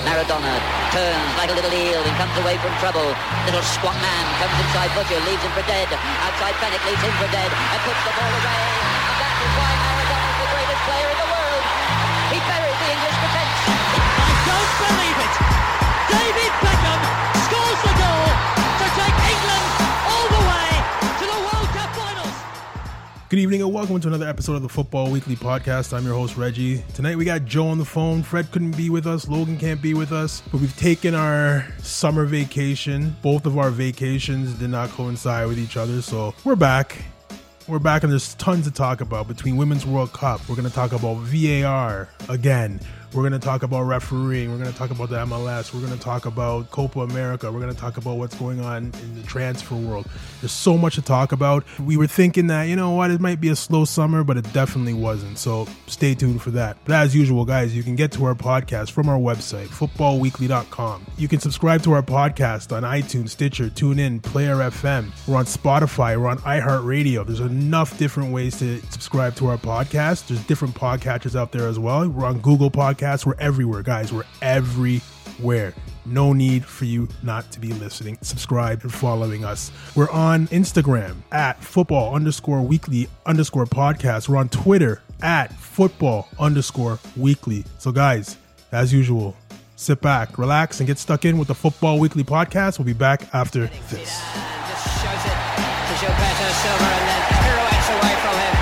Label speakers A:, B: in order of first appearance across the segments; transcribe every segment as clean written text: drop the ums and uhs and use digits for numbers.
A: Maradona turns like a little eel and comes away from trouble. Little squat man comes inside Butcher, leaves him for dead. Outside Fennick leaves him for dead and puts the ball away. And that is why Maradona's the greatest player in the world. He buried the English defence.
B: I don't believe it. David Beckham scores the goal to take England all the way to the World Cup finals.
C: Good evening and welcome to another episode of the Football Weekly Podcast. I'm your host, Reggie. Tonight we got Joe on the phone. Fred couldn't be with us. Logan can't be with us. But we've taken our summer vacation. Both of our vacations did not coincide with each other. So we're back. We're back and there's tons to talk about. Between Women's World Cup, we're going to talk about VAR again. We're going to talk about refereeing. We're going to talk about the MLS. We're going to talk about Copa America. We're going to talk about what's going on in the transfer world. There's so much to talk about. We were thinking that, you know what, it might be a slow summer, but it definitely wasn't. So stay tuned for that. But as usual, guys, you can get to our podcast from our website, footballweekly.com. You can subscribe to our podcast on iTunes, Stitcher, TuneIn, Player FM. We're on Spotify. We're on iHeartRadio. There's enough different ways to subscribe to our podcast. There's different podcatchers out there as well. We're on Google Podcasts. We're everywhere, guys. We're everywhere. No need for you not to be listening. Subscribe and following us. We're on Instagram at football_weekly_podcast. We're on Twitter at football_weekly. So guys, as usual, sit back, relax, and get stuck in with the Football Weekly Podcast. We'll be back after this.
B: Just shows it to Gilberto Silva and then pirouettes away from him.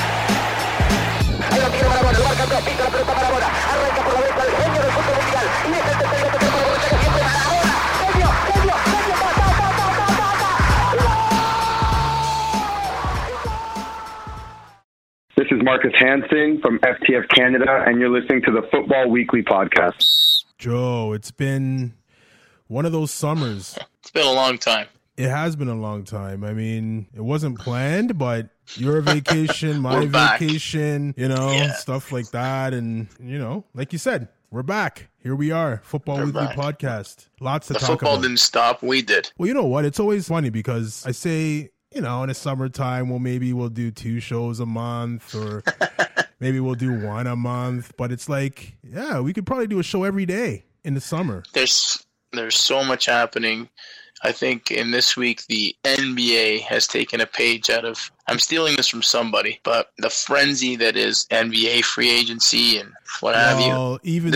D: This is Marcus Hansen from FTF Canada, and you're listening to the Football Weekly Podcast.
C: Joe, it's been one of those summers.
E: It's been a long time.
C: It has been a long time. I mean, it wasn't planned, but your vacation, my vacation, stuff like that. And, like you said, we're back. Here we are, Football Weekly Podcast. Lots to talk about.
E: The football didn't stop. We did.
C: Well, you know what? It's always funny because I say, in the summertime, maybe we'll do 2 shows a month or maybe we'll do 1 a month. But it's like, yeah, we could probably do a show every day in the summer.
E: There's so much happening. I think in this week, the NBA has taken a page out of, I'm stealing this from somebody, but the frenzy that is NBA free agency and what have you.
C: Even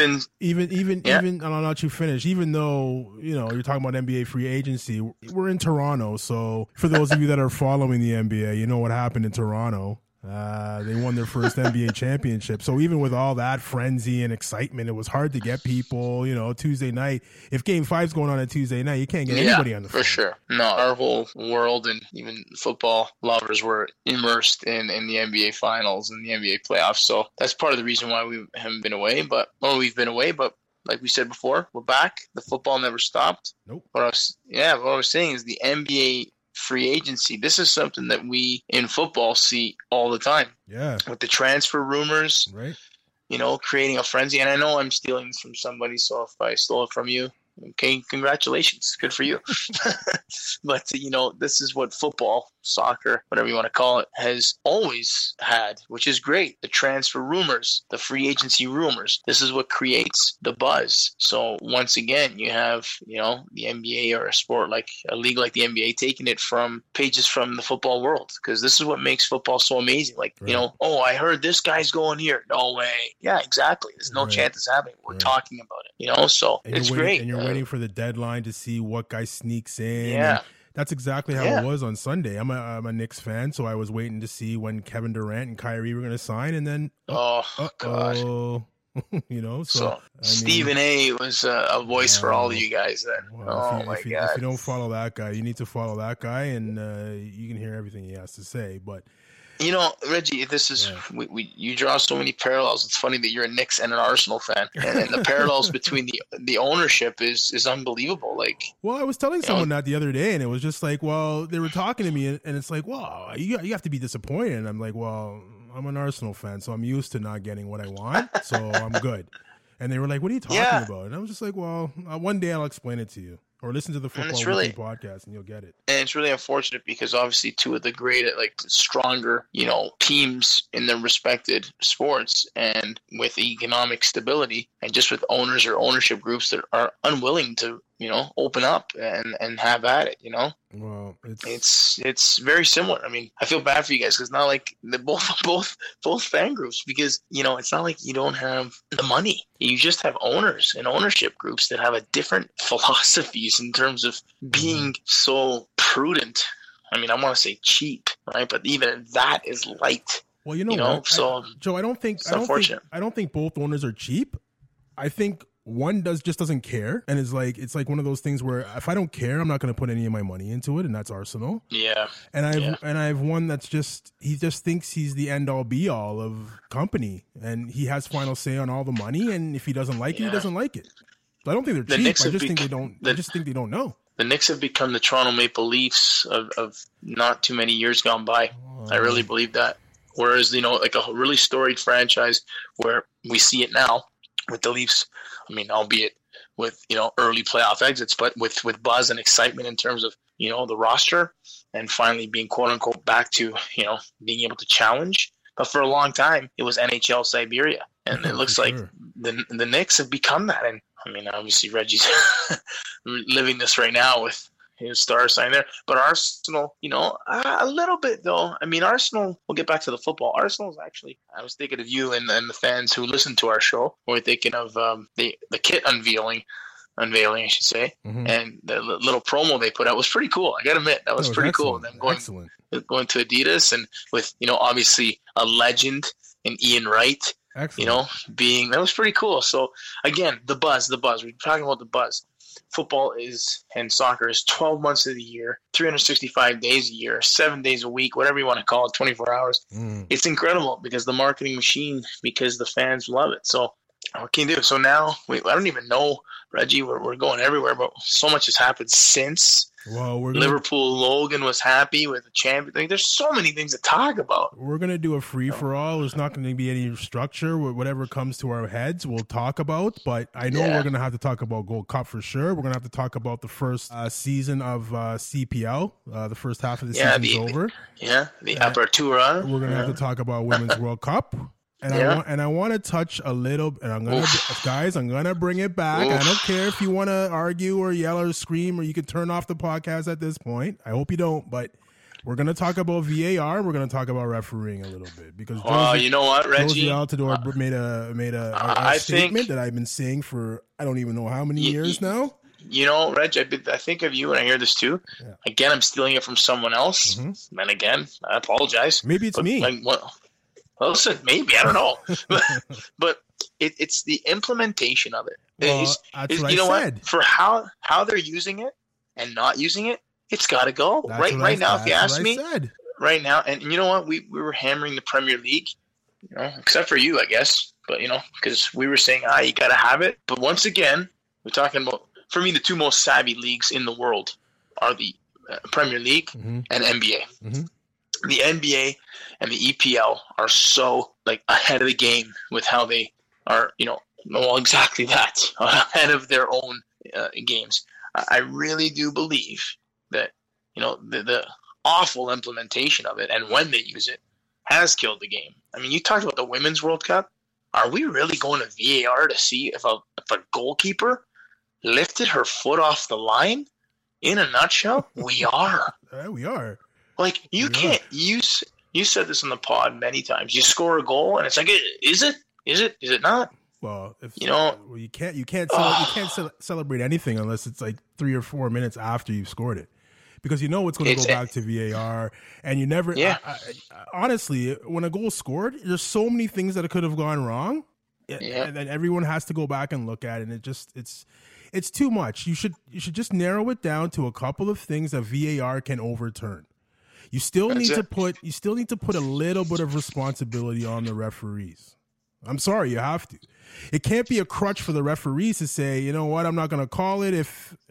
C: I'll let you finish. Even though, you're talking about NBA free agency, we're in Toronto. So for those of you that are following the NBA, you know what happened in Toronto. They won their first NBA championship. So even with all that frenzy and excitement, it was hard to get people, Tuesday night. If Game 5's going on a Tuesday night, you can't get anybody on the phone.
E: For sure. No, our whole world and even football lovers were immersed in the NBA finals and the NBA playoffs. So that's part of the reason why we haven't been away, we've been away, but like we said before, we're back. The football never stopped.
C: Nope.
E: What I was saying is the NBA free agency. This is something that we in football see all the time.
C: Yeah.
E: With the transfer rumors,
C: right?
E: Creating a frenzy. And I know I'm stealing this from somebody, so if I stole it from you, okay, congratulations. Good for you. But, this is what football, soccer, whatever you want to call it, has always had, which is great. The transfer rumors, the free agency rumors. This is what creates the buzz. So once again, you have, the NBA or a league like the NBA taking it from pages from the football world, because this is what makes football so amazing. Like, right. I heard this guy's going here. No way. Yeah, exactly. There's no chance it's happening. We're talking about it, so and it's great.
C: And you're waiting for the deadline to see what guy sneaks in.
E: Yeah.
C: That's exactly how it was on Sunday. I'm a Knicks fan, so I was waiting to see when Kevin Durant and Kyrie were going to sign, and then
E: God. Stephen A was a voice for all of you guys then.
C: Well, if you don't follow that guy, you need to follow that guy, and you can hear everything he has to say. But
E: Reggie, this is you draw so many parallels. It's funny that you're a Knicks and an Arsenal fan, and the parallels between the ownership is unbelievable. Like,
C: well, I was telling someone that the other day, and it was just like, well, they were talking to me, and it's like, well, you have to be disappointed. And I'm like, well, I'm an Arsenal fan, so I'm used to not getting what I want, so I'm good. And they were like, what are you talking about? And I was just like, well, one day I'll explain it to you. or listen to the Football Weekly podcast, and you'll get it.
E: And it's really unfortunate because obviously two of the great, like stronger, teams in their respected sports, and with economic stability, and just with owners or ownership groups that are unwilling to, open up and have at it.
C: Well,
E: it's very similar. I mean, I feel bad for you guys because not like both fan groups, because it's not like you don't have the money. You just have owners and ownership groups that have a different philosophies in terms of being so prudent. I mean, I want to say cheap, right? But even that is light.
C: Well, what?
E: So
C: Joe, I don't think both owners are cheap. I think one doesn't care, and it's like one of those things where if I don't care, I'm not going to put any of my money into it, and that's Arsenal.
E: Yeah.
C: And I've one that's he just thinks he's the end all be all of company, and he has final say on all the money, and if he doesn't like it, he doesn't like it. So I don't think they're cheap. I just think they don't. I just think they don't know.
E: The Knicks have become the Toronto Maple Leafs of not too many years gone by. I really believe that. Whereas, like a really storied franchise where we see it now with the Leafs, I mean, albeit with, early playoff exits, but with buzz and excitement in terms of, the roster, and finally being quote unquote back to, being able to challenge. But for a long time, it was NHL Siberia. And it looks like the Knicks have become that. And I mean, obviously Reggie's living this right now with his star sign there. But Arsenal, a little bit though. I mean, Arsenal, we'll get back to the football. Arsenal's actually, I was thinking of you and the fans who listen to our show. We're thinking of the kit unveiling, I should say. Mm-hmm. And the little promo they put out was pretty cool. I got to admit, that was pretty
C: excellent.
E: Cool. Them going to Adidas, and with, obviously a legend in Ian Wright.
C: Excellent.
E: That was pretty cool. So again, the buzz. We're talking about the buzz. Football and soccer is 12 months of the year, 365 days a year, 7 days a week, whatever you want to call it, 24 hours. It's incredible because the marketing machine, because the fans love it. So what can you do? So now, I don't even know, Reggie, we're going everywhere, but so much has happened since.
C: Well,
E: Liverpool Logan was happy with the champion. Like, there's so many things to talk about.
C: We're going to do a free-for-all. There's not going to be any structure. Whatever comes to our heads, we'll talk about. But I know we're going to have to talk about Gold Cup for sure. We're going to have to talk about the first season of CPL. The first half of the season is over.
E: The Apertura.
C: We're going to have to talk about Women's World Cup. And I want to touch a little, and I'm gonna bring it back. I don't care if you want to argue or yell or scream, or you can turn off the podcast at this point. I hope you don't, but we're gonna talk about VAR. And we're gonna talk about refereeing a little bit because
E: you know what, Reggie?
C: Josie Altidore made a statement that I've been saying for I don't even know how many years now.
E: Reg, I think of you and I hear this too. Yeah. Again, I'm stealing it from someone else, and again, I apologize.
C: Maybe it's me.
E: Well, listen, maybe, I don't know. but it's the implementation of it.
C: Well, that's what I said.
E: What? For how they're using it and not using it, it's got to go. Right now, if you ask me, right now, and you know what? We were hammering the Premier League, except for you, I guess. But, because we were saying, you got to have it. But once again, we're talking about, for me, the two most savvy leagues in the world are the Premier League and NBA. Mm-hmm. The NBA and the EPL are so ahead of the game with how they are, exactly that, ahead of their own games. I really do believe that, the awful implementation of it and when they use it has killed the game. I mean, you talked about the Women's World Cup. Are we really going to VAR to see if a goalkeeper lifted her foot off the line? In a nutshell, we are.
C: We are.
E: You can't use. You said this on the pod many times. You score a goal, and it's like, is it? Is it not?
C: Well, you can't celebrate anything unless it's 3 or 4 minutes after you've scored it, because it's going to go back to VAR, and you never.
E: Yeah.
C: Honestly, when a goal's scored, there's so many things that could have gone wrong, and then everyone has to go back and look at it, and it's too much. You should just narrow it down to a couple of things that VAR can overturn. You still need to put a little bit of responsibility on the referees. I'm sorry, you have to. It can't be a crutch for the referees to say, you know what, I'm not going to call it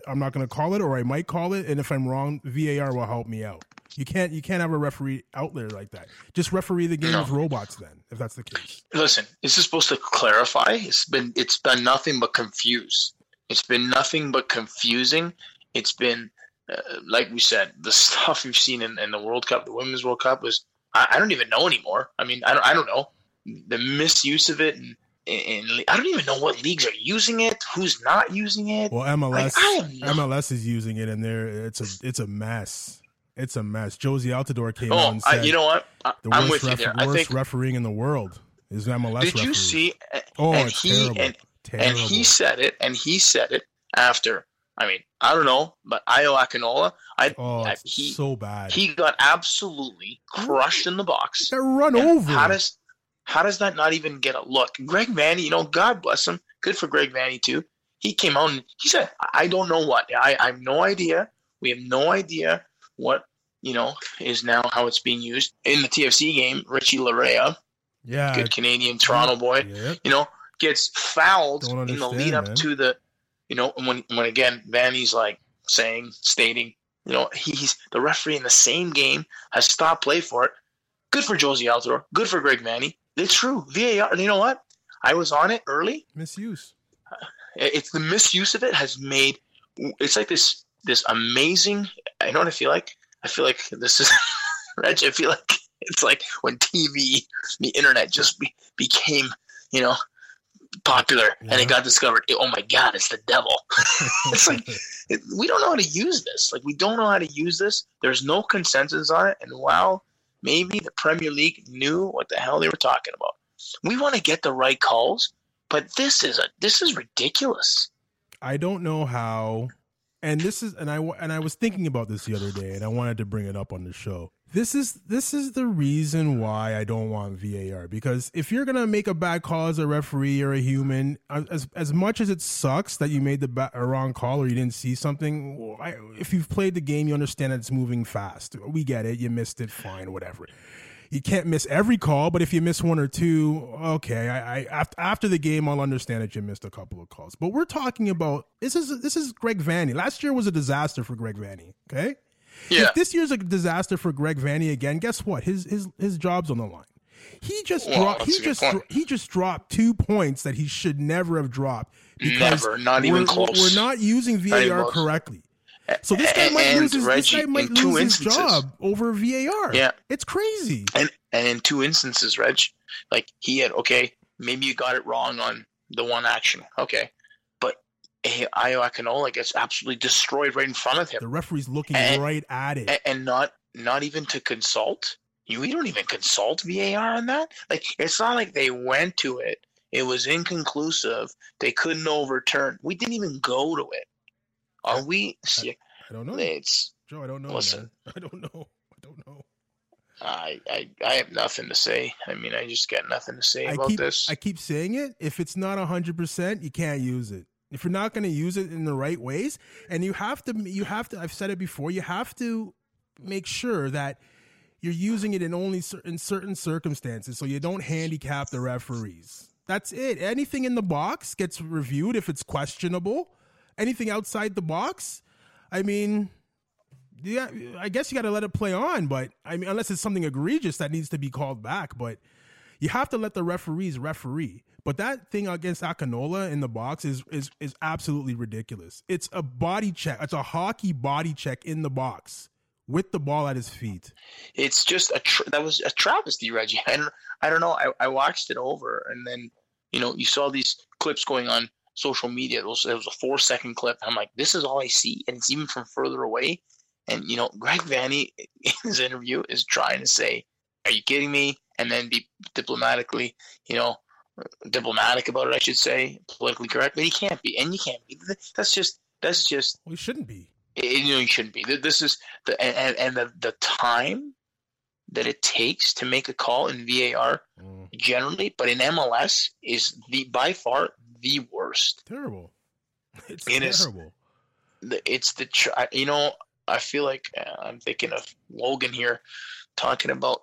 C: or I might call it, and if I'm wrong, VAR will help me out. You can't have a referee out there like that. Just referee the game with robots then, if that's the case.
E: Listen, this is supposed to clarify. It's done nothing but confuse. It's been nothing but confusing it's been, like we said, the stuff we've seen in the World Cup, the Women's World Cup was, I don't even know anymore. I mean, I don't know. The misuse of it, and I don't even know what leagues are using it, who's not using it.
C: Well, MLS is using it, and it's a mess. It's a mess. Josie Altidore came out and said,
E: you know what? I'm with you there.
C: The worst refereeing in the world is MLS.
E: Did you see? It's terrible. And he said it after. I mean, I don't know, but Ayo Akinola,
C: it's so bad.
E: He got absolutely crushed in the box.
C: They're run over.
E: How does that not even get a look? Greg Vanney, God bless him. Good for Greg Vanney too. He came out and he said, I don't know what. I have no idea. We have no idea what, is now how it's being used. In the TFC game, Richie Larea, good Canadian Toronto boy, gets fouled in the lead up to the, when again, Vanney's like stating, he's the referee in the same game has stopped play for it. Good for Josie Altidore. Good for Greg Vanney. It's true. VAR, you know what? I was on it early.
C: Misuse.
E: It's the misuse of it has made, it's like this amazing, I know what I feel like? I feel like this is, Reg, I feel like it's like when TV, the internet just became, popular and it got discovered. Oh my God, it's the devil. It's like, we don't know how to use this. Like, we don't know how to use this. There's no consensus on it. And while maybe the Premier League knew what the hell they were talking about, we want to get the right calls, but this is ridiculous.
C: I don't know how, and I was thinking about this the other day, and I wanted to bring it up on the show. This is the reason why I don't want VAR, because if you're gonna make a bad call as a referee or a human, as much as it sucks that you made a wrong call or you didn't see something, if you've played the game, you understand that it's moving fast. We get it. You missed it, fine, whatever. You can't miss every call, but if you miss one or two, okay. After the game, I'll understand that you missed a couple of calls. But we're talking about this is Greg Vanney. Last year was a disaster for Greg Vanney. Okay. Yeah. If this year's a disaster for Greg Vanney again, guess what? His job's on the line. He just dropped 2 points that he should never have dropped because
E: not even close.
C: We're not using VAR correctly. So this guy might lose his job over VAR. Yeah, it's crazy.
E: And in 2 instances, Reg, like he had maybe you got it wrong on the one action, Ayo Akinola gets absolutely destroyed right in front of him.
C: The referee's looking right at it.
E: And not even to consult. We don't even consult VAR on that. Like, it's not like they went to it. It was inconclusive. They couldn't overturn. We didn't even go to it. Are we?
C: I don't know. Joe, I don't know.
E: Listen,
C: man. I don't know.
E: I have nothing to say. I mean, I just got nothing to say about this.
C: I keep saying it. If it's not 100%, you can't use it. If you're not going to use it in the right ways, and you have to, I've said it before, you have to make sure that you're using it in certain circumstances so you don't handicap the referees. That's it. Anything in the box gets reviewed if it's questionable. Anything outside the box, I mean, yeah, I guess you got to let it play on, but I mean, unless it's something egregious that needs to be called back, but you have to let the referees referee. But that thing against Akinola in the box is absolutely ridiculous. It's a body check. It's a hockey body check in the box with the ball at his feet.
E: It's just that was a travesty, Reggie. I don't know. I watched it over, and then you saw these clips going on social media. It was a 4-second clip. I'm like, this is all I see, and it's even from further away. And Greg Vanney in his interview is trying to say, "Are you kidding me?" And then be diplomatic about it, I should say, politically correct, but he can't be, and you can't be. That's just.
C: We shouldn't be.
E: You shouldn't be. This is the time that it takes to make a call in VAR generally, but in MLS is by far the worst.
C: Terrible. It's terrible.
E: I feel like I'm thinking of Logan here talking about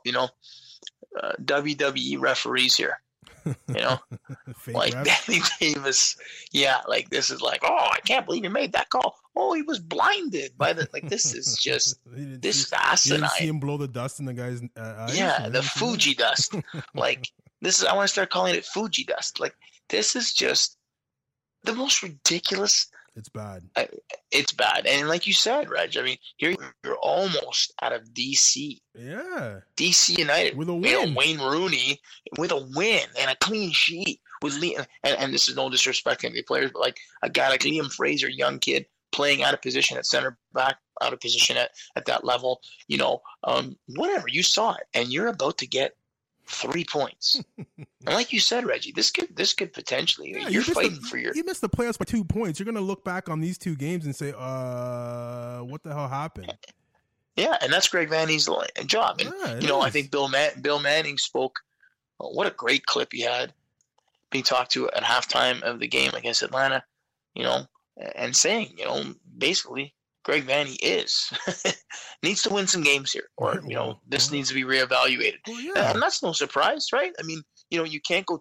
E: WWE referees here. Like Danny Davis. Yeah, like this is like, oh, I can't believe he made that call. Oh, he was blinded by the this is just this asinine.
C: You didn't see him blow the dust in the guy's eyes?
E: Yeah, the Fuji dust. Like this is, I want to start calling it Fuji dust. Like this is just the most ridiculous
C: It's bad.
E: It's bad. And like you said, Reg, I mean, you're almost out of DC.
C: Yeah.
E: DC United.
C: With a win.
E: You know, Wayne Rooney with a win and a clean sheet. With Liam, and this is no disrespect to any players, but like a guy like Liam Fraser, young kid, playing out of position at center back, out of position at that level, you know, whatever, you saw it. And you're about to get 3 points. And like you said, Reggie, this could potentially, you're fighting for your...
C: You missed the playoffs by 2 points. You're going to look back on these 2 games and say, what the hell happened?
E: Yeah, and that's Greg Vanney's job. And, you know, I think Bill Manning spoke, what a great clip he had, being talked to at halftime of the game against Atlanta, you know, and saying, you know, basically, Greg Vanney needs to win some games here, or, you know, this needs to be reevaluated. Well, yeah. And that's no surprise, right? I mean, you know, you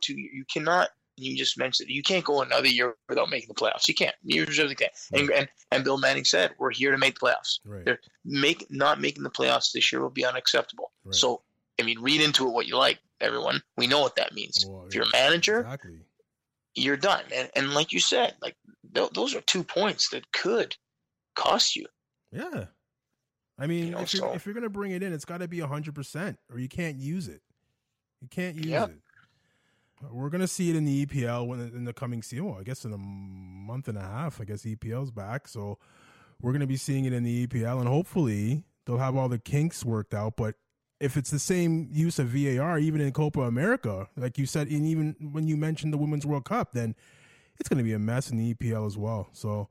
E: just mentioned, you can't go another year without making the playoffs. You can't. You really can't. Right. And Bill Manning said, we're here to make the playoffs.
C: Right.
E: Not making the playoffs this year will be unacceptable. Right. So, I mean, read into it what you like, everyone. We know what that means. Well, if you're a manager, you're done. And like you said, like those are 2 points that could cost you.
C: Yeah. I mean, if you're going to bring it in, it's got to be 100%, or you can't use it. You can't use it. We're going to see it in the EPL in the coming season. Well, I guess in a month and a half, I guess EPL's back. So we're going to be seeing it in the EPL, and hopefully they'll have all the kinks worked out. But if it's the same use of VAR, even in Copa America, like you said, and even when you mentioned the Women's World Cup, then it's going to be a mess in the EPL as well. So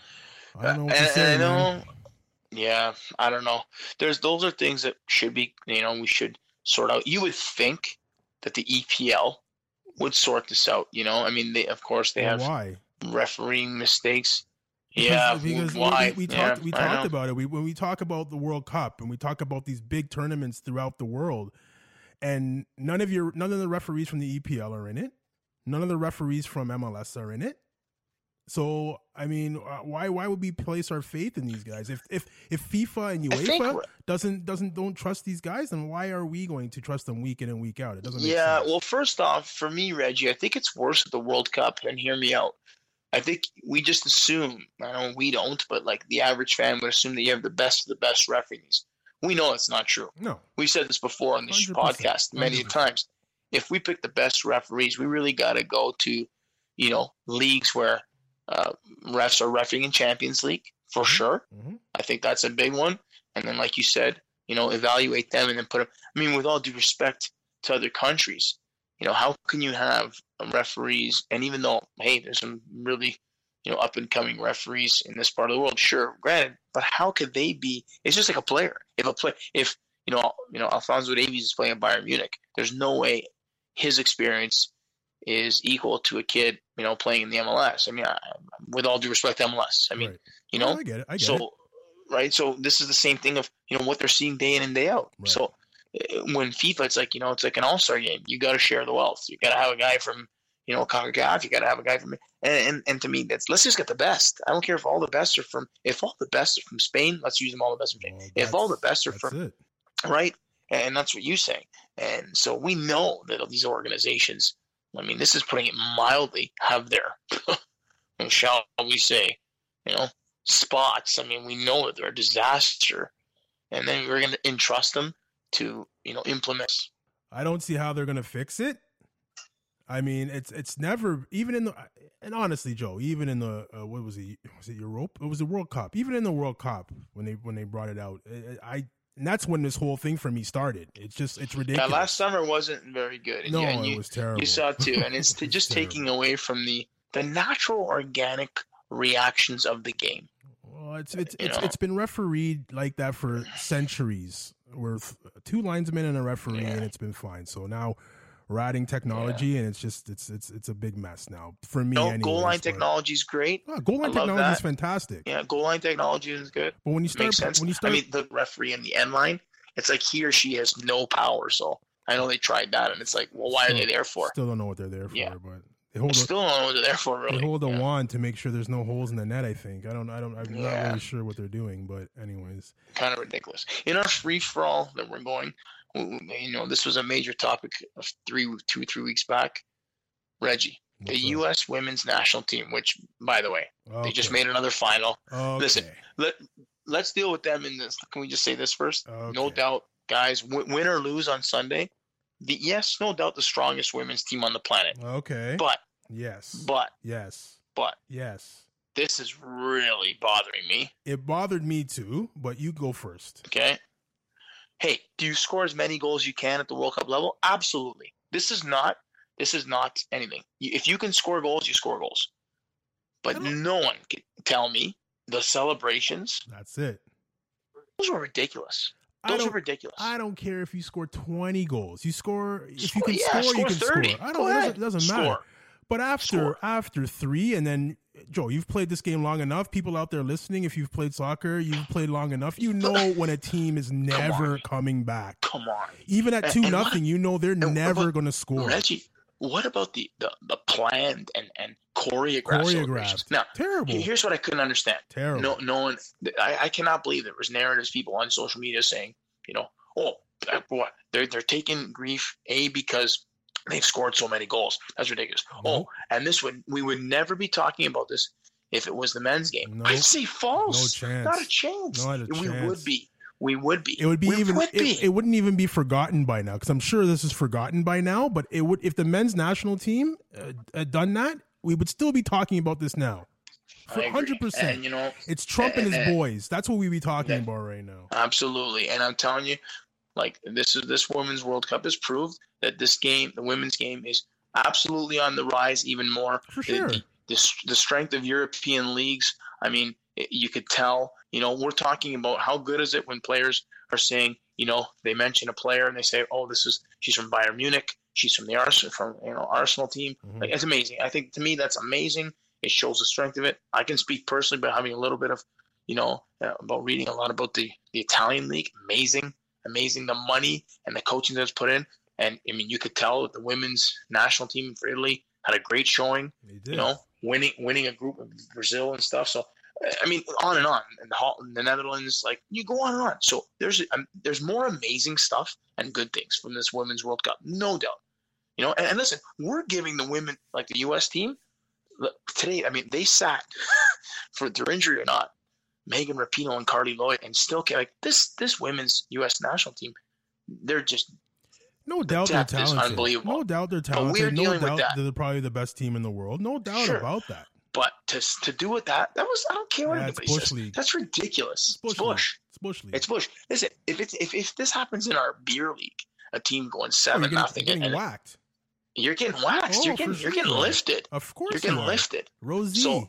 C: I don't know what to say, man.
E: Yeah, I don't know. Those are things that should be, you know, we should sort out. You would think that the EPL would sort this out, you know? I mean, they have refereeing mistakes. Because
C: why? We talked about it. When we talk about the World Cup and we talk about these big tournaments throughout the world, and none of the referees from the EPL are in it. None of the referees from MLS are in it. So, I mean, why would we place our faith in these guys? If FIFA and UEFA don't trust these guys, then why are we going to trust them week in and week out? It doesn't make sense.
E: Yeah, well, first off, for me, Reggie, I think it's worse at the World Cup, and hear me out. I think we just assume, I know we don't, but like the average fan would assume that you have the best of the best referees. We know it's not true.
C: No.
E: We've said this before on this podcast many times. If we pick the best referees, we really got to go to, you know, leagues where refs are reffing in Champions League, for sure. Mm-hmm. I think that's a big one. And then, like you said, you know, evaluate them and then put them. I mean, with all due respect to other countries, you know, how can you have referees? And even though, hey, there's some really, you know, up and coming referees in this part of the world, sure, granted, but how could they be? It's just like a player. If you know, Alphonso Davies is playing at Bayern Munich, there's no way his experience is equal to a kid, you know, playing in the MLS. I mean, with all due respect to MLS, I mean, right. You know,
C: I get it.
E: Right. So this is the same thing of, you know, what they're seeing day in and day out. Right. So when FIFA, it's like, you know, it's like an all-star game. You got to share the wealth. You got to have a guy from, you know, CONCACAF. You got to have a guy from, and to me, let's just get the best. I don't care if all the best are from Spain. Let's use them all the best from Spain. If all the best are from,
C: it.
E: Right. And that's what you say. And so we know that these organizations, I mean, this is putting it mildly, have their, shall we say, you know, spots. I mean, we know that they're a disaster. And then we're going to entrust them to, you know, implement.
C: I don't see how they're going to fix it. I mean, it's never, even in the, and honestly, Joe, even in the, what was it? Was it Europe? It was the World Cup. Even in the World Cup, when they brought it out, and that's when this whole thing for me started. It's ridiculous.
E: Yeah, last summer wasn't very good.
C: And it was terrible.
E: You saw it too. And it's just taking away from the natural, organic reactions of the game.
C: Well, it's been refereed like that for centuries. We're 2 linesmen and a referee, and it's been fine. So now we're adding technology, and it's a big mess now for me.
E: No, goal line technology is great.
C: Goal line technology is fantastic.
E: Yeah, goal line technology is good.
C: But when you start, I
E: mean, the referee in the end line, it's like he or she has no power. So I know they tried that, and it's like, well, why are they there for?
C: Still don't know what they're there for, but
E: still don't know what they're there for. Really,
C: they hold a wand to make sure there's no holes in the net. I think I'm not really sure what they're doing, but anyways,
E: kind of ridiculous. In our free for all that we're going, you know, this was a major topic of 3 weeks back. Reggie, The U.S. women's national team, which, by the way, they just made another final.
C: Okay.
E: Listen, let's deal with them in this. Can we just say this first?
C: Okay.
E: No doubt, guys, win or lose on Sunday, no doubt the strongest women's team on the planet.
C: Okay.
E: But
C: yes.
E: But
C: yes.
E: This is really bothering me.
C: It bothered me too, but you go first.
E: Okay. Hey, do you score as many goals as you can at the World Cup level? Absolutely. This is not anything. If you can score goals, you score goals. But no one can tell me the celebrations.
C: That's it.
E: Those were ridiculous. Those are ridiculous.
C: I don't care if you score 20 goals. If you can
E: score,
C: you can
E: 30.
C: score. It doesn't matter.
E: Score.
C: But after 3, and then, Joe, you've played this game long enough. People out there listening, if you've played soccer, you've played long enough. You know when a team is never coming back.
E: Come on.
C: Even at 2-0, you know they're never going to score.
E: Reggie, what about the planned and choreographed celebrations? Now, terrible. Here's what I couldn't understand.
C: Terrible.
E: No one. I cannot believe there was narratives, people on social media saying, they're taking grief because they've scored so many goals. That's ridiculous.
C: No.
E: And we would never be talking about this if it was the men's game.
C: No.
E: I'd say false.
C: No chance.
E: Not a chance. We would be. We would be.
C: It would be it wouldn't even be forgotten by now, because I'm sure this is forgotten by now. But it would, if the men's national team had done that, we would still be talking about this now. 100%.
E: And
C: it's Trump and his boys. That's what we'd be talking about right now.
E: Absolutely. And I'm telling you, like, this Women's World Cup has proved that this game, the women's game, is absolutely on the rise even more.
C: For sure.
E: The strength of European leagues, I mean, you could tell, we're talking about how good is it when players are saying, they mention a player and they say, she's from Bayern Munich, she's from the Arsenal team.
C: Mm-hmm.
E: Like, it's amazing. I think, to me, that's amazing. It shows the strength of it. I can speak personally about having a little bit of, about reading a lot about the Italian league. Amazing the money and the coaching that's put in. And I mean, you could tell that the women's national team for Italy had a great showing.
C: They did.
E: Winning a group of Brazil and stuff. So, I mean, on and on. And the Netherlands, like, you go on and on. So there's more amazing stuff and good things from this Women's World Cup, no doubt. And listen, we're giving the women, like the U.S. team, today, I mean, they sat for their injury or not, Megan Rapinoe and Carly Lloyd, and still like this women's U.S. national team, they're just
C: no doubt they're talented.
E: Unbelievable.
C: No doubt they're talented.
E: But we're dealing
C: no doubt
E: with that.
C: They're probably the best team in the world. No doubt about that.
E: But to do it that was, I don't care what anybody says.
C: League.
E: That's ridiculous.
C: It's Bush. It's Bush League.
E: It's Bush. Listen, if this happens in our beer league, a team going 7-0,
C: you're getting whacked.
E: You're getting waxed. You're getting lifted.
C: Of course,
E: you're getting lifted.
C: Rosie.
E: So,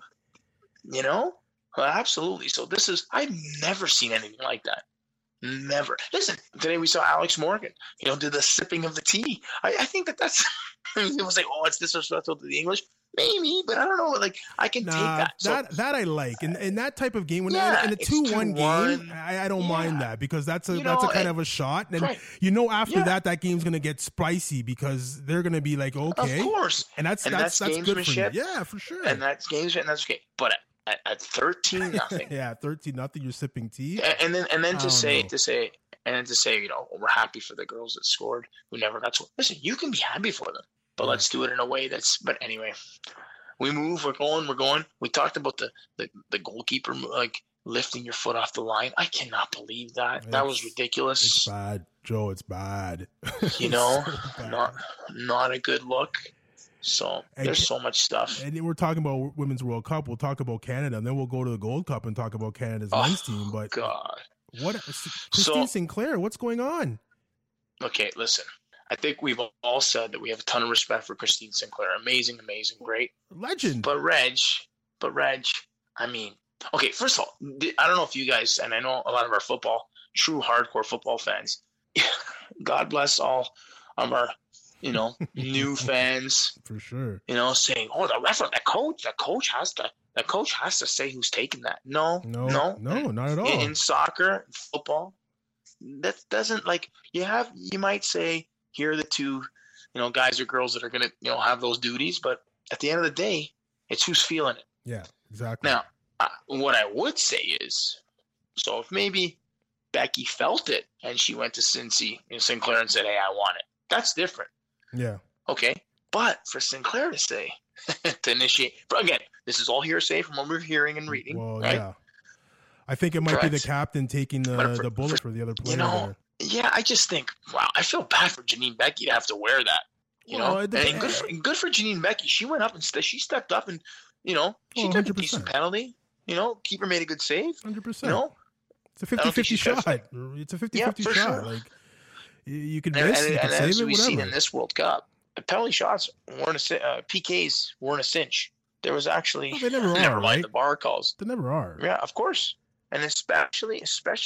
E: absolutely. So I've never seen anything like that. Never. Listen, today we saw Alex Morgan, do the sipping of the tea. I think that's, it was like, it's disrespectful to the English. Maybe, but I don't know. Like, I can take that. So,
C: that I like, and that type of game, in a 2-1 game, I don't mind that, because that's a kind of a shot, and after that game's gonna get spicy, because they're gonna be like, okay,
E: of course,
C: and that's good for you. Yeah, for sure.
E: And that's gamesmanship, and that's okay. But at 13-0,
C: 13-0, you're sipping tea,
E: and then to say, we're happy for the girls that scored who never got to. Listen, you can be happy for them. But let's do it in a way but anyway, we move, we're going. We talked about the goalkeeper, like, lifting your foot off the line. I cannot believe that. That was ridiculous.
C: It's bad, Joe. It's bad.
E: So bad. Not a good look. So there's so much stuff.
C: And we're talking about Women's World Cup. We'll talk about Canada, and then we'll go to the Gold Cup and talk about Canada's men's team. But
E: God,
C: Christine Sinclair, what's going on?
E: Okay, listen. I think we've all said that we have a ton of respect for Christine Sinclair. Amazing, great.
C: Legend.
E: But Reg, I mean, okay, first of all, I don't know if you guys, and I know a lot of our true hardcore football fans, God bless all of our, new fans.
C: For sure.
E: Saying, the referee, the coach has to say who's taking that. No,
C: not at all.
E: In soccer, football, that doesn't, like, you might say, here are the two, guys or girls that are going to, have those duties. But at the end of the day, it's who's feeling it.
C: Yeah, exactly.
E: Now, what I would say is, so if maybe Becky felt it and she went to Sinclair and said, hey, I want it. That's different.
C: Yeah.
E: Okay. But for Sinclair to say, to initiate. But again, this is all hearsay from what we're hearing and reading.
C: Well,
E: right?
C: yeah. I think it might be the captain taking the bullet for the other player.
E: You know, yeah, I just think, wow, I feel bad for Janine Becky to have to wear that. You know, and good for Janine Becky. She went up and she stepped up and, you know, she took a decent penalty. You know, keeper made a good save.
C: 100%.
E: You know,
C: it's a 50-50 shot. It's a 50-50 shot.
E: Sure.
C: Like you could miss, you could save
E: as
C: it,
E: we've
C: whatever.
E: seen in this World Cup, the penalty shots weren't PKs weren't a cinch. There was actually
C: they never are, right?
E: The bar calls.
C: They never are.
E: Yeah, of course. And especially,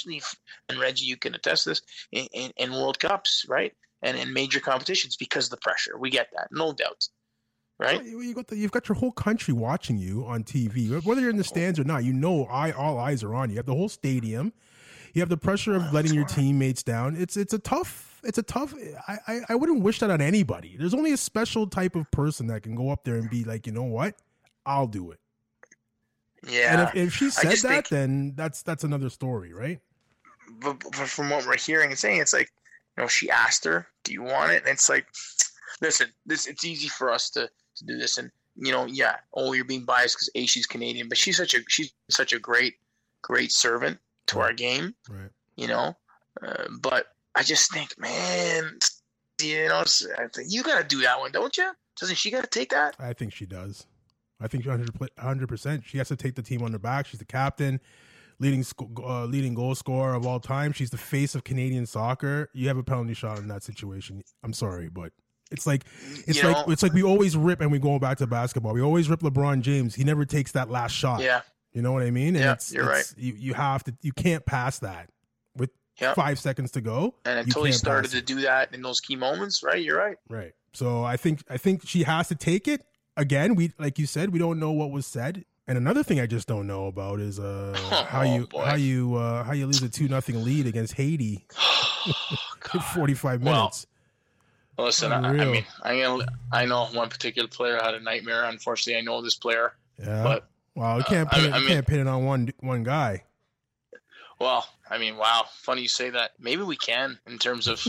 E: and Reggie, you can attest this in World Cups, right? And in major competitions because of the pressure. We get that, no doubt, right?
C: Well, you've got your whole country watching you on TV, whether you're in the stands or not. You know, all eyes are on you. You have the whole stadium. You have the pressure of letting your teammates down. It's a tough. I wouldn't wish that on anybody. There's only a special type of person that can go up there and be like, you know what, I'll do it.
E: Yeah,
C: and if she said that, then that's another story, right?
E: But from what we're hearing and saying, it's like, you know, she asked her, "Do you want it?" And it's like, listen, it's easy for us to do this, and you know, yeah, you're being biased because she's Canadian, but she's such a great servant to our game,
C: right?
E: You know, but I just think, man, you know, I think you got to do that one, don't you? Doesn't she got to take that?
C: I think she does. I think 100%. She has to take the team on her back. She's the captain, leading goal scorer of all time. She's the face of Canadian soccer. You have a penalty shot in that situation. I'm sorry, but it's like we always rip, and we go back to basketball. We always rip LeBron James. He never takes that last shot.
E: Yeah,
C: you know what I mean. And
E: yeah, you're right.
C: You can't pass that with 5 seconds to go.
E: And until he started to do that in those key moments, right? You're right.
C: Right. So I think she has to take it. Again, like you said, we don't know what was said. And another thing I just don't know about is how you lose a 2-0 lead against Haiti in 45 minutes.
E: Well, listen, I know one particular player had a nightmare. Unfortunately, I know this player.
C: Yeah.
E: But
C: you can't pin it on one guy.
E: Well, I mean, wow, funny you say that. Maybe we can in terms of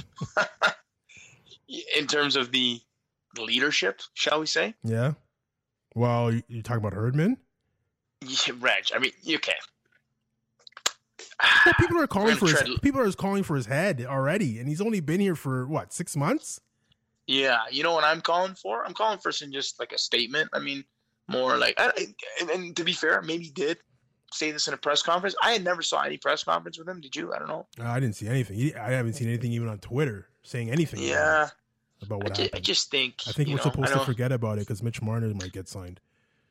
E: the leadership, shall we say?
C: Yeah. Well, you're talking about Herdman?
E: Yeah, Reg. I mean, you can.
C: Well, people are calling for his head already, and he's only been here for what, 6 months?
E: Yeah, you know what I'm calling for? I'm calling for some just like a statement. I mean, more like, and to be fair, maybe he did say this in a press conference. I had never saw any press conference with him. Did you? I don't know.
C: I didn't see anything. I haven't seen anything even on Twitter saying anything.
E: Yeah.
C: About what happened.
E: I just think.
C: I think we're supposed to forget about it because Mitch Marner might get signed.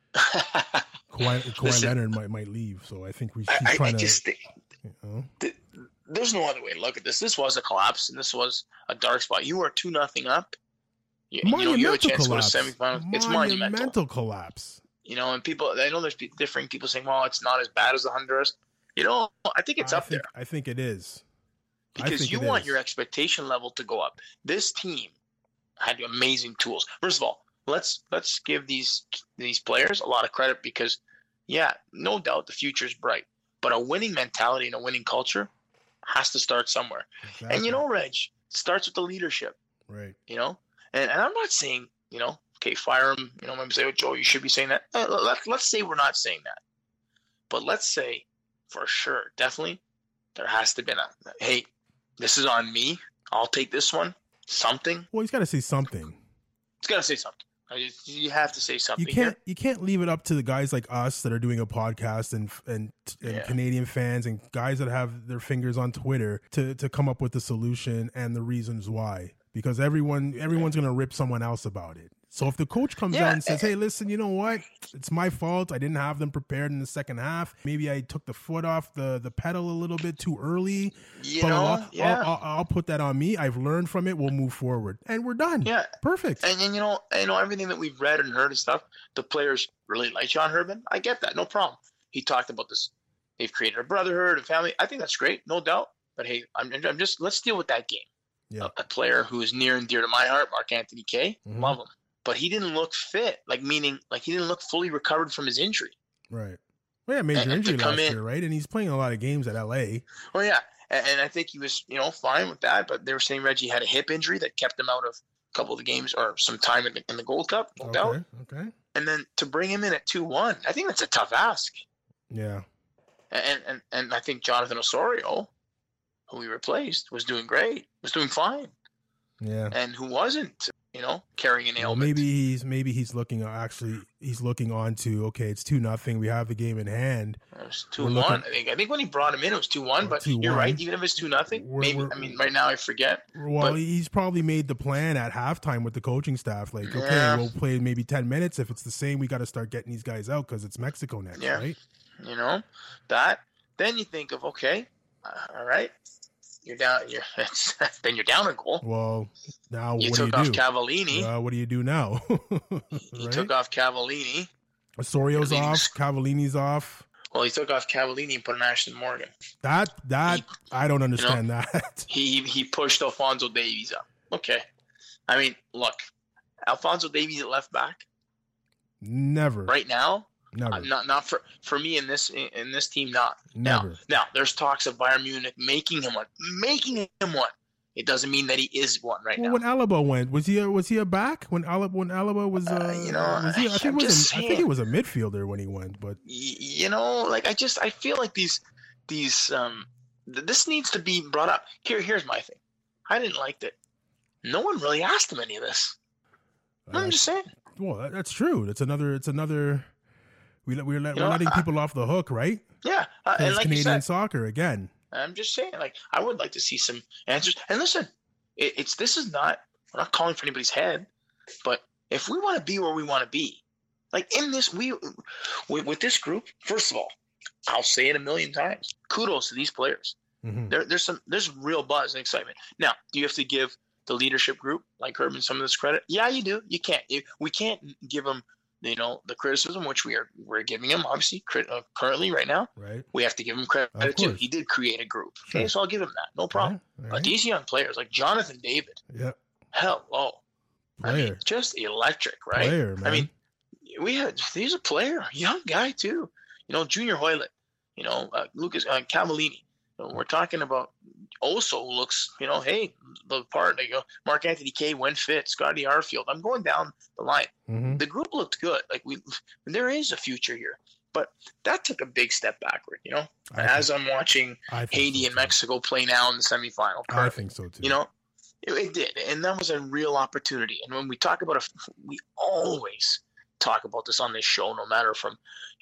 C: Kawhi Leonard might leave, so I think I just think
E: there's no other way to look at this. This was a collapse, and this was a dark spot. You were 2-0 up. You have a chance to go to semifinals. It's monumental
C: collapse.
E: You know, and I know there's different people saying, "Well, it's not as bad as the Honduras." You know, I think it's up there.
C: I think it is
E: because you want your expectation level to go up. This team had amazing tools. First of all, let's give these players a lot of credit because, yeah, no doubt the future is bright. But a winning mentality and a winning culture has to start somewhere. Exactly. And you know, Reg, it starts with the leadership.
C: Right.
E: You know, and I'm not saying, you know, okay, fire him. You know, maybe say, "Oh, Joe, you should be saying that." Let's say we're not saying that, but let's say for sure, definitely, there has to be hey, this is on me. I'll take this one. Something.
C: Well, he's got to say something.
E: He's got to say something. You have to say something.
C: You can't leave it up to the guys like us that are doing a podcast and Canadian fans and guys that have their fingers on Twitter to come up with the solution and the reasons why. Because everyone's going to rip someone else about it. So if the coach comes out and says, "Hey, listen, you know what? It's my fault. I didn't have them prepared in the second half. Maybe I took the foot off the pedal a little bit too early. I'll put that on me. I've learned from it. We'll move forward, and we're done. Yeah, perfect.
E: And you know everything that we've read and heard and stuff. The players really like John Herdman. I get that, no problem. He talked about this. They've created a brotherhood, a family. I think that's great, no doubt. But hey, I'm just let's deal with that game. Yeah. A player who is near and dear to my heart, Mark Anthony Kaye. Mm-hmm. Love him. But he didn't look fit, meaning he didn't look fully recovered from his injury.
C: Right. Well, yeah, major injury last year, right? And he's playing a lot of games at LA.
E: Well, yeah. And I think he was, fine with that. But they were saying Reggie had a hip injury that kept him out of a couple of the games or some time in the Gold Cup, no doubt.
C: Okay.
E: And then to bring him in at 2-1, I think that's a tough ask.
C: Yeah.
E: And I think Jonathan Osorio, who we replaced, was doing great, was doing fine.
C: Yeah.
E: And who wasn't, carrying an ailment.
C: Maybe he's looking on to, okay, it's 2-0. We have the game in hand.
E: It was 2-1. I think when he brought him in, it was 2-1. But 2-1. You're right. Even if it's 2-0, maybe. Right now I forget.
C: Well, he's probably made the plan at halftime with the coaching staff. Like, okay, we'll play maybe 10 minutes. If it's the same, we got to start getting these guys out because it's Mexico next, right?
E: That. Then you think of, okay, all right. You're down. Then you're down a goal.
C: Well, now
E: you
C: what do you do?
E: You took off Cavallini.
C: What do you do now?
E: You took off Cavallini.
C: Osorio's off. Cavallini's off.
E: Well, he took off Cavallini and put in Ashton Morgan.
C: That I don't understand that.
E: He pushed Alphonso Davies up. Okay, I mean, look, Alphonso Davies at left back.
C: Never.
E: Right now.
C: Never.
E: Not for me in this team. Not
C: never.
E: Now there's talks of Bayern Munich making him one. It doesn't mean that he is one now.
C: When Alaba went, was he a back? When Alaba was, I think he was a midfielder when he went. But
E: I feel like these this needs to be brought up. Here's my thing. I didn't like that. No one really asked him any of this. I'm just saying.
C: Well, that's true. It's another. We're letting people off the hook, right?
E: Yeah, and like
C: Canadian soccer again.
E: I'm just saying, I would like to see some answers. And listen, we're not calling for anybody's head, but if we want to be where we want to be, like in this, with this group, first of all, I'll say it a million times. Kudos to these players. Mm-hmm. There's real buzz and excitement. Now, do you have to give the leadership group like Herdman some of this credit? Yeah, you do. You can't. We can't give them. The criticism, which we're giving him, obviously, currently right now.
C: Right.
E: We have to give him credit too. He did create a group. Okay, so I'll give him that. No problem. Right. But these young players, like Jonathan David, hello. I mean, just electric, right?
C: Player, man.
E: I mean, he's a player, young guy too. Junior Hoylett, Lucas Cavallini. We're talking about also looks, hey, the part. They go, Mark Anthony Kaye when fit, Scotty Arfield. I'm going down the line. Mm-hmm. The group looked good. There is a future here, but that took a big step backward. As I'm watching Haiti and Mexico play now in the semifinal.
C: I think so too.
E: It did, and that was a real opportunity. And when we talk about we always talk about this on this show, no matter from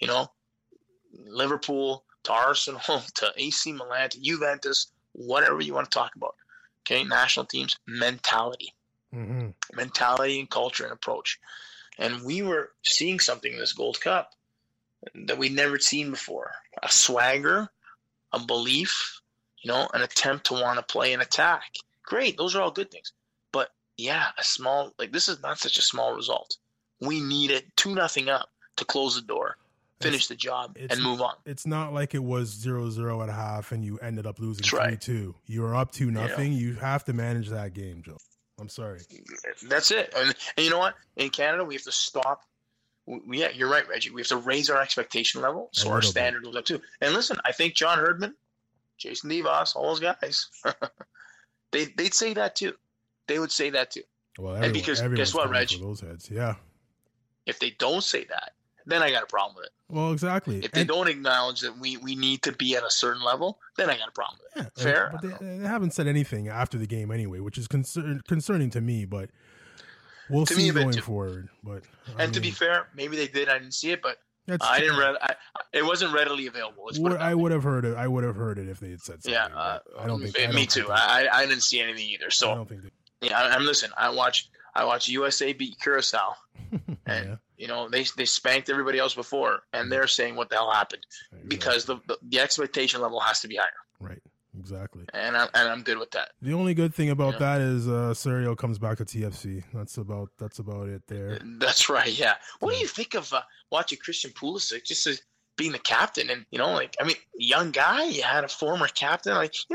E: Liverpool to Arsenal, to AC Milan, to Juventus, whatever you want to talk about. Okay, national teams, mentality. Mm-hmm. Mentality and culture and approach. And we were seeing something in this Gold Cup that we'd never seen before. A swagger, a belief, an attempt to want to play and attack. Great, those are all good things. But yeah, this is not such a small result. We needed 2-0 up to close the door. Finish the job and move on.
C: It's not like it was 0-0 at half and you ended up losing 3-2. You were up 2-0. You have to manage that game, Joe. I'm sorry.
E: That's it. And you know what? In Canada, we have to stop. Yeah, you're right, Reggie. We have to raise our expectation level so our standard goes up too. And listen, I think John Herdman, Jason Devos, all those guys, they'd say that too. They would say that too.
C: Well, and because guess what, Reggie? Those heads, yeah.
E: If they don't say that, then I got a problem with it.
C: Well, exactly.
E: If they don't acknowledge that we need to be at a certain level, then I got a problem with it. Yeah, fair?
C: But they haven't said anything after the game anyway, which is concerning to me, but we'll see going forward. But
E: to be fair, maybe they did. I didn't see it, but I didn't read. It wasn't readily available.
C: I would have heard it. I would have heard it if they had said something.
E: Yeah, I don't think. Me too. I didn't see anything either. So
C: I don't think.
E: Listen. I watch USA beat Curacao, and they spanked everybody else before, and they're saying what the hell happened because the expectation level has to be higher.
C: Right. Exactly.
E: And I'm good with that.
C: The only good thing about that is Serio comes back to TFC. That's about it there.
E: That's right. Yeah. What do you think of watching Christian Pulisic just as being the captain and young guy? You had a former captain, it's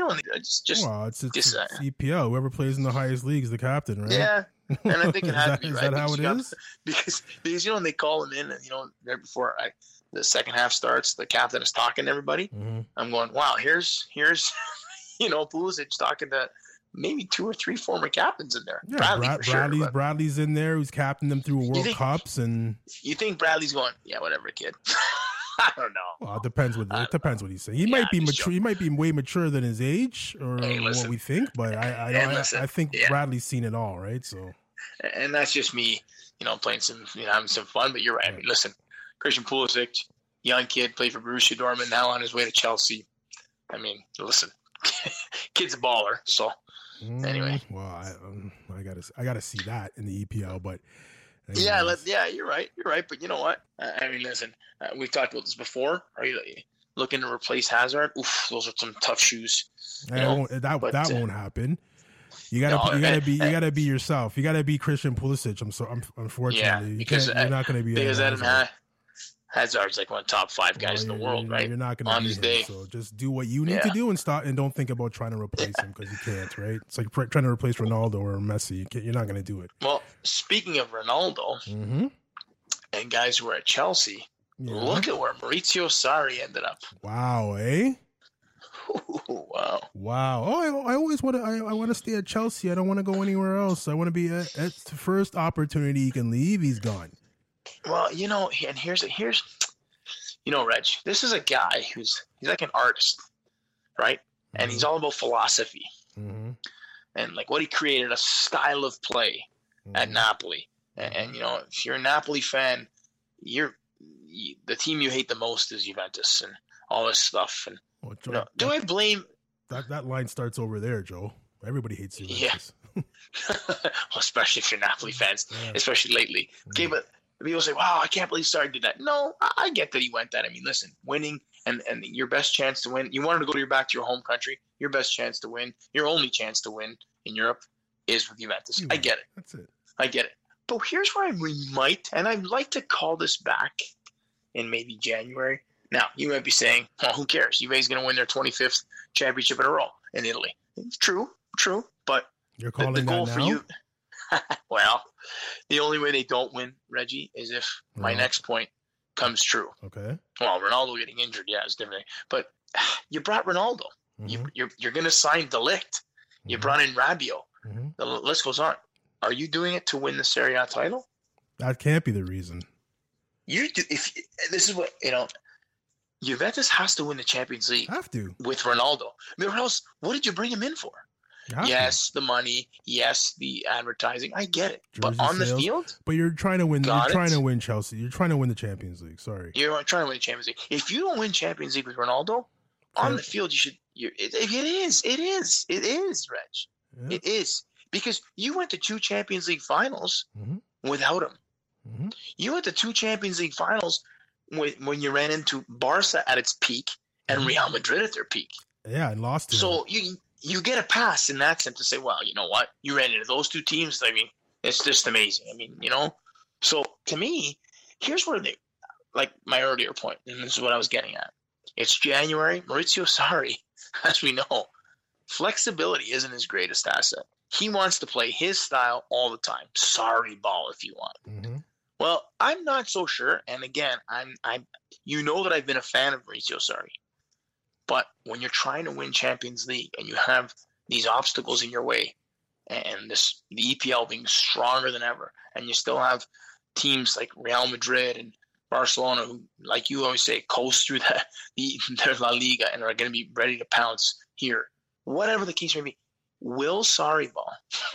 C: EPL. Whoever plays in the highest league is the captain, right?
E: Yeah. And I think it has to be, right?
C: Is that how it is?
E: Because when they call him in, and right before the second half starts, the captain is talking to everybody. Mm-hmm. I'm going, wow, here's Pulisic talking to maybe 2 or 3 former captains in there.
C: Yeah,
E: Bradley for sure.
C: Bradley's in there, who's captained them through World Cups. And
E: you think Bradley's going, yeah, whatever, kid. I don't know.
C: Well, it depends what he's saying. He might be mature. He might be way mature than his age, or what we think. But I think Bradley's seen it all, right? So,
E: and that's just me, playing some, having some fun. But you're right. I mean, listen, Christian Pulisic, young kid, played for Borussia Dortmund, now on his way to Chelsea. I mean, listen, kid's a baller. So, anyway.
C: Well, I gotta see that in the EPL, but.
E: Anyways. Yeah, you're right. But you know what? I mean, listen, we've talked about this before. Are you looking to replace Hazard? Oof, those are some tough shoes.
C: That won't happen. You gotta be yourself. You gotta be Christian Pulisic. Unfortunately,
E: because
C: you're not gonna be
E: because Hazard's like one of the top 5 guys in the world, right?
C: You're not gonna be his day. So just do what you need to do and don't think about trying to replace him, because you can't, right? It's like trying to replace Ronaldo or Messi. You're not gonna do it.
E: Well, speaking of Ronaldo and guys who are at Chelsea, look at where Maurizio Sarri ended up.
C: Wow, eh?
E: Wow.
C: Oh, I always want to. I want to stay at Chelsea. I don't want to go anywhere else. I want to be at the first opportunity he can leave. He's gone.
E: Well, and here's Reg, this is a guy he's like an artist, right? And he's all about philosophy, and like what he created, a style of play at Napoli. And if you're a Napoli fan, the team you hate the most is Juventus and all this stuff. And
C: well, Joe,
E: do I blame
C: that line starts over there, Joe? Everybody hates Juventus.
E: Yeah. Well, especially if you're Napoli fans, especially lately. Okay, but people say, wow, I can't believe Sarri did that. No, I get that he went that. I mean, listen, winning and your best chance to win, you wanted to go back to your home country, your best chance to win, your only chance to win in Europe is with Juventus. I get it.
C: That's it.
E: I get it. But here's where we might, and I'd like to call this back in maybe January. Now, you might be saying, well, who cares? Juve's going to win their 25th championship in a row in Italy. It's true, but
C: you're calling
E: the goal
C: that
E: for
C: now?
E: you, well, the only way they don't win, Reggie, is if my next point comes true.
C: Okay.
E: Well, Ronaldo getting injured, is different. But you brought Ronaldo. You're going to sign De Ligt. You brought in Rabiot. The list goes on. Are you doing it to win the Serie A title?
C: That can't be the reason.
E: You do. If this is what Juventus has to win the Champions League.
C: Have to
E: with Ronaldo. I mean, or else, what did you bring him in for? Yes, the money. Yes, the advertising. I get it.
C: Jersey
E: but on
C: sales.
E: The field,
C: but you're trying to win. You're trying to win Chelsea. You're trying to win the Champions League. Sorry,
E: you're trying to win the Champions League. If you don't win Champions League with Ronaldo on the field, you should. It is, Reg. Yeah. It is, because you went to 2 Champions League finals without him. You went to 2 Champions League finals when you ran into Barca at its peak and Real Madrid at their peak.
C: Yeah, and lost to
E: So you get a pass in that sense to say, well, you know what? You ran into those 2 teams. I mean, it's just amazing. I mean, So to me, here's where like my earlier point, and this is what I was getting at. It's January. Maurizio Sarri, as we know, flexibility isn't his greatest asset. He wants to play his style all the time. Sarri ball, if you want. Well, I'm not so sure. And again, I'm that I've been a fan of Maurizio Sarri. But when you're trying to win Champions League and you have these obstacles in your way, and the EPL being stronger than ever, and you still have teams like Real Madrid and Barcelona who, like you always say, coast through their La Liga and are going to be ready to pounce here. Whatever the case may be, will Sarri ball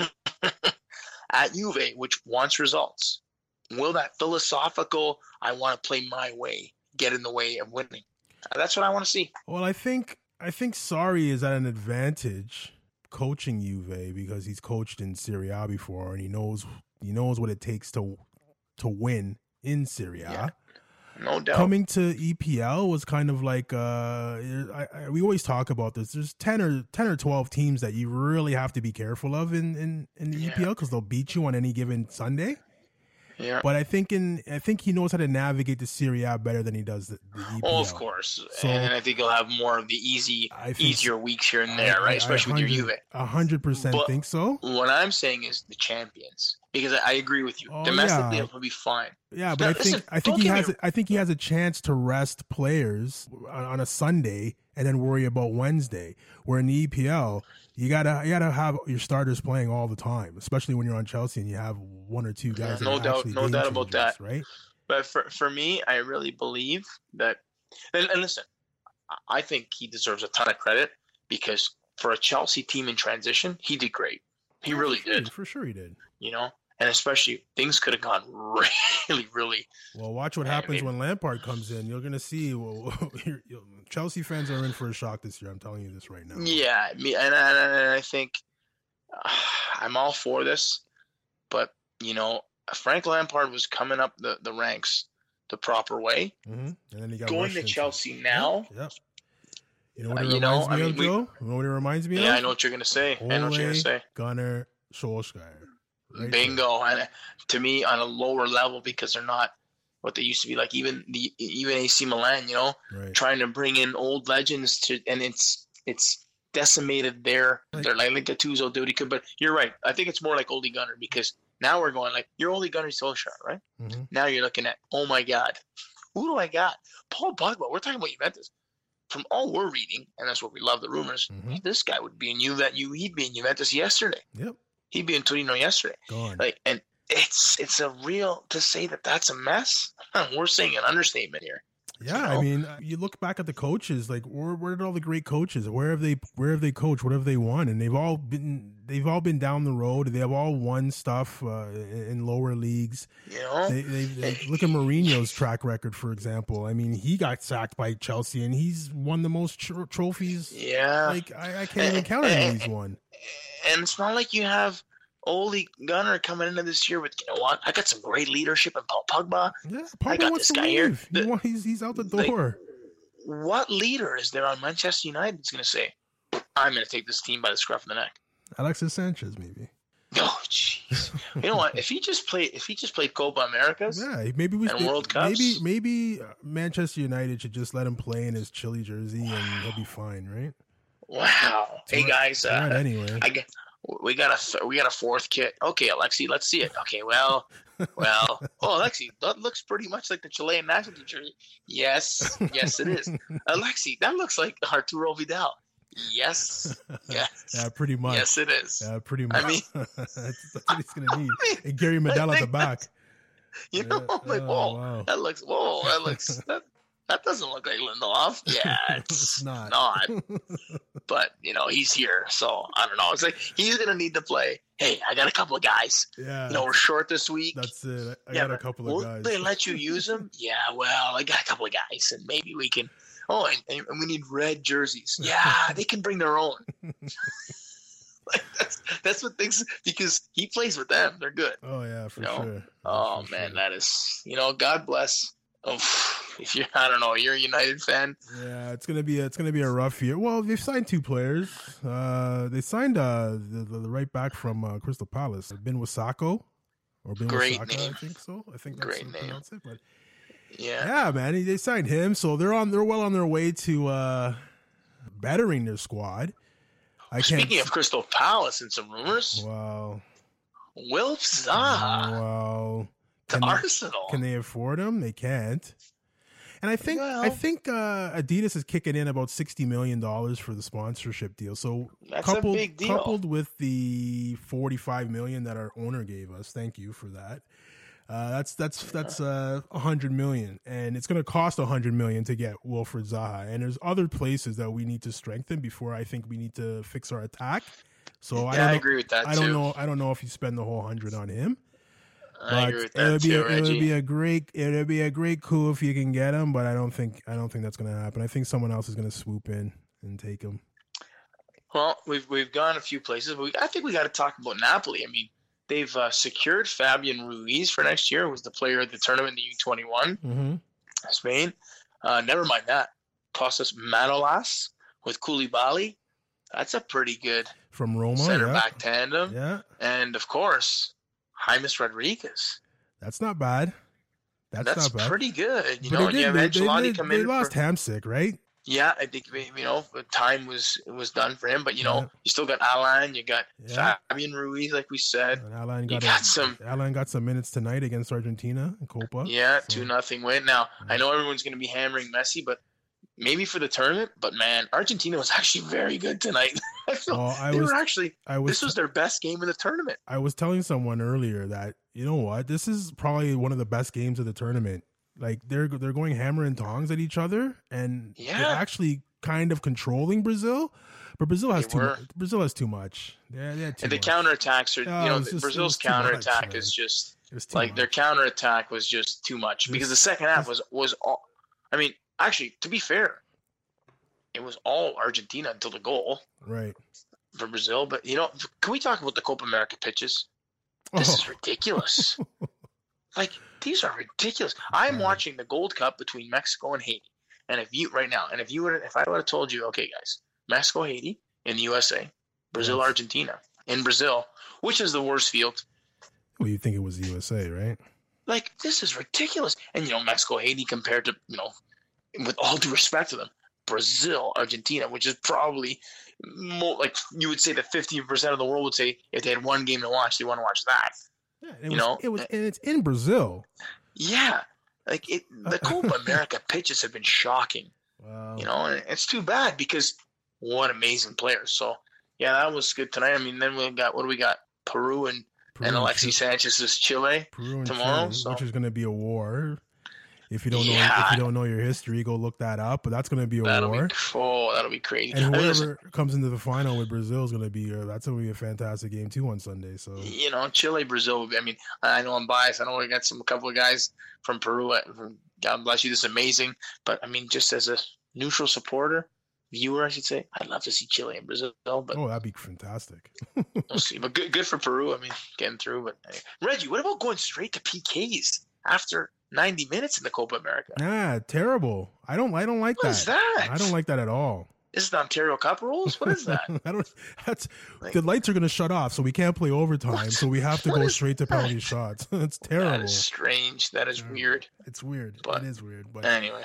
E: at Juve, which wants results, will that philosophical, I want to play my way, get in the way of winning? That's what I want to see.
C: Well, I think Sarri is at an advantage coaching Juve because he's coached in Serie A before, and he knows what it takes to win in Serie A.
E: Yeah, no doubt.
C: Coming to EPL was kind of like we always talk about this. There's 10 or 12 teams that you really have to be careful of in the EPL because they'll beat you on any given Sunday.
E: Yeah.
C: But I think he knows how to navigate the Serie A better than he does the EPL.
E: Oh, of course. So, and I think he'll have more of the easier weeks here and there, right? Especially with your Juve.
C: 100% think so.
E: What I'm saying is the champions. because I agree with you.
C: Oh,
E: Domestically,
C: yeah.
E: it'll be fine.
C: Yeah, but
E: Now,
C: I
E: listen,
C: think he has a chance to rest players on a Sunday and then worry about Wednesday. Where in the EPL, you gotta have your starters playing all the time, especially when you're on Chelsea and you have one or two guys.
E: No doubt about that.
C: Right?
E: But for me, I really believe that. And listen, I think he deserves a ton of credit because for a Chelsea team in transition, he did great. He really did.
C: For sure, he did.
E: You know, and especially things could have gone really, really.
C: Well, watch what happens when Lampard comes in. You're gonna see. Well, Chelsea fans are in for a shock this year. I'm telling you this right now.
E: Yeah, and I think I'm all for this, but you know, Frank Lampard was coming up the ranks the proper way.
C: Mm-hmm. And then he got
E: going to Chelsea now.
C: Yep. You know what it reminds me of, Joe? You know what it reminds me of?
E: Yeah, I know what you're gonna say.
C: Gunnar Solskjaer.
E: Right. Bingo. And to me, on a lower level, because they're not what they used to be. Like even AC Milan, you know, trying to bring in old legends and it's decimated their like Gattuso duty. But you're right. I think it's more like Ole Gunnar because now we're going like you're Ole Gunnar Solskjaer, right? Mm-hmm. Now you're looking at oh my God, who do I got? Paul Pogba. We're talking about Juventus. From all we're reading, and that's what we love the rumors. Mm-hmm. This guy would be in he'd be in Juventus yesterday.
C: Yep.
E: He'd be in Torino yesterday.
C: Gone.
E: Like, and it's a real to say that's a mess. We're saying an understatement here.
C: Yeah, you know? I mean, you look back at the coaches. Like, where did all the great coaches? Where have they coached? What have they won? And they've all been down the road. They have all won stuff in lower leagues.
E: You know,
C: they look at Mourinho's track record, for example. I mean, he got sacked by Chelsea, and he's won the most trophies.
E: Yeah,
C: like I can't even count how many he's won.
E: And it's not like you have Ole Gunnar coming into this year with, you know what, I got some great leadership in Paul Pogba.
C: Yeah, Pogba I got this guy here. He's out the door.
E: Like, what leader is there on Manchester United that's going to say, I'm going to take this team by the scruff of the neck?
C: Alexis Sanchez, maybe.
E: Oh, jeez. You know what? If he just played Copa Americas,
C: maybe
E: and World Cups,
C: maybe Manchester United should just let him play in his Chile jersey and he'll be fine, right?
E: Wow. Hey guys,
C: anyway.
E: We got a fourth kit. Okay, Alexi, let's see it. Okay, well. Oh, Alexi, that looks pretty much like the Chilean national team jersey. Yes, it is. Alexi, that looks like Arturo Vidal. Yes.
C: Yeah, pretty much.
E: Yes, it is.
C: Yeah, pretty much.
E: I mean,
C: that's what he's gonna need. And Gary Medel at the back.
E: You know, I'm like, wow. That looks. That doesn't look like Lindelof. Yeah, it's not. But, you know, he's here. So, I don't know. It's like, he's going to need to play. Hey, I got a couple of guys.
C: Yeah.
E: You know, we're short this week.
C: That's it. I got a couple of guys.
E: Will they let you use them? Yeah, well, I got a couple of guys. And maybe we can. Oh, and we need red jerseys. Yeah, they can bring their own. Like that's what things, because he plays with them. They're good.
C: Oh, yeah, for sure.
E: Oh, man, that is, you know, God bless. Oh, if you're a United fan.
C: Yeah, it's gonna be a rough year. Well, they've signed two players. They signed the right back from Crystal Palace, Ben Wisako, or Ben
E: Great
C: Wisaka,
E: name.
C: I think so. I think that's
E: Great
C: how you
E: name.
C: pronounce it. But
E: yeah,
C: man, they signed him, so they're well on their way to bettering their squad.
E: Speaking of Crystal Palace and some rumors,
C: wow,
E: Wilf Zaha.
C: Wow.
E: Arsenal.
C: Can they afford him? They can't. And I think Adidas is kicking in about $60 million for the sponsorship deal. So
E: that's a big deal.
C: Coupled with the $45 million that our owner gave us, thank you for that. That's $100 million, and it's going to cost $100 million to get Wilfried Zaha. And there's other places that we need to strengthen before I think we need to fix our attack. So I agree with that. I don't know if you spend the whole $100 on him.
E: I agree with that too, Reggie.
C: It would be a great coup if you can get him, but I don't think that's going to happen. I think someone else is going to swoop in and take him.
E: Well, we've gone a few places, but I think we got to talk about Napoli. I mean, they've secured Fabian Ruiz for next year, who was the player of the tournament in the U21, Spain. Never mind that. Costas Manolas with Koulibaly. That's a pretty good
C: from Roma
E: center back tandem.
C: Yeah,
E: and of course, James Rodriguez.
C: That's not bad. That's not bad.
E: Pretty good. You know, you have Ancelotti come in.
C: They lost Hamsik, right?
E: Yeah, I think the time was done for him, but you still got Alan, you got Fabian Ruiz, like we said.
C: And Alan got some minutes tonight against Argentina in Copa.
E: Yeah, 2-0 win. Now I know everyone's going to be hammering Messi, but maybe for the tournament. But man, Argentina was actually very good tonight. This was their best game of the tournament. I was
C: telling someone earlier that this is probably one of the best games of the tournament. Like they're going hammer and tongs at each other, and they're actually kind of controlling Brazil, but Brazil has too much. Brazil has too much. They had too
E: and the
C: much.
E: Counterattacks are Brazil's counterattack is just like their counterattack was just too much because the second half was all. I mean, actually, to be fair, it was all Argentina until the goal,
C: right,
E: for Brazil. But can we talk about the Copa America pitches? This is ridiculous. Like, these are ridiculous. I'm watching the Gold Cup between Mexico and Haiti. And if I would have told you, okay, guys, Mexico, Haiti in the USA, Brazil, Argentina in Brazil, which is the worst field?
C: Well, you think it was the USA, right?
E: Like, this is ridiculous. And, Mexico, Haiti compared to, with all due respect to them, Brazil, Argentina, which is probably like you would say that 50% of the world would say if they had one game to watch, they want to watch that.
C: Yeah, and it's in Brazil.
E: Yeah, like the Copa America pitches have been shocking. Wow. And it's too bad because what amazing players. So yeah, that was good tonight. I mean, then we got Peru and Alexis Sanchez's Chile tomorrow,
C: which is going to be a war. If you don't know your history, go look that up. But that's going to be a war.
E: That'll be crazy.
C: And whoever comes into the final with Brazil is going to be that's going to be a fantastic game too on Sunday. So
E: Chile, Brazil. I mean, I know I'm biased. I know we got a couple of guys from Peru. God bless you. This is amazing. But I mean, just as a neutral viewer, I should say, I'd love to see Chile and Brazil. But
C: that'd be fantastic.
E: We'll see. But good for Peru. I mean, getting through. But anyway. Reggie, what about going straight to PKs after 90 minutes in the Copa America?
C: Yeah, terrible. I don't like that.
E: What is that?
C: I don't like that at all.
E: Is it the Ontario Cup rules? What is that?
C: The lights are going to shut off, so we can't play overtime. So we have to go straight to penalty shots. It's terrible. That
E: is strange. That is weird.
C: It's weird. It is weird. But
E: anyway,